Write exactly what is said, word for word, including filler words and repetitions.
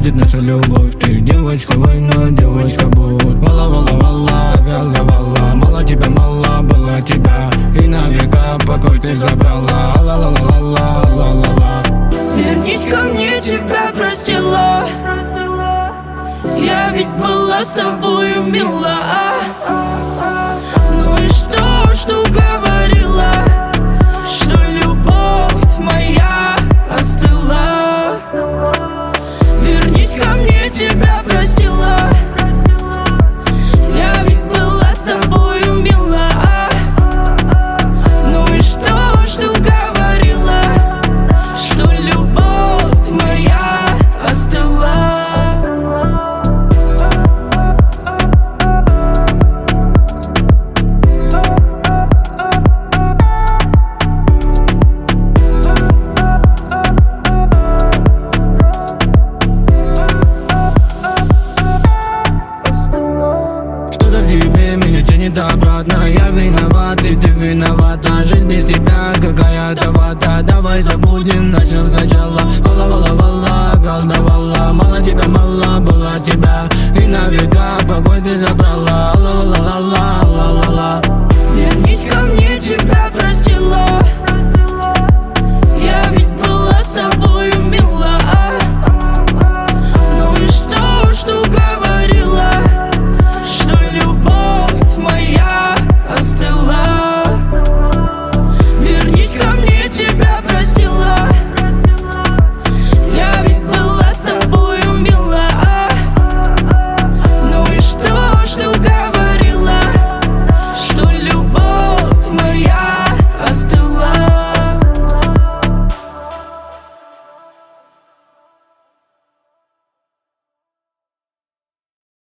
будет наша любовь. Ты девочка война, девочка будь. Вала, вала, вала, вяла, вала. Мало тебя, мало было тебя. И на века покой ты забрала. Ла-ла-ла-ла-ла-ла-ла. Вернись ко мне, тебя простила. Я ведь была с тобою мила. Ну и что, что говорила, что любовь моя остыла. Вернись ко мне, тебя простила. Я ведь была с тобою мила. Ну и что, что говорила, что любовь моя остыла. Обратно, я виноват, и ты виновата. Жизнь без тебя какая-то вата. Давай забудем, начнем сначала. Вала, вала, вала, колдовала. Мало тебя, мало было тебя. И на века покой ты забрала.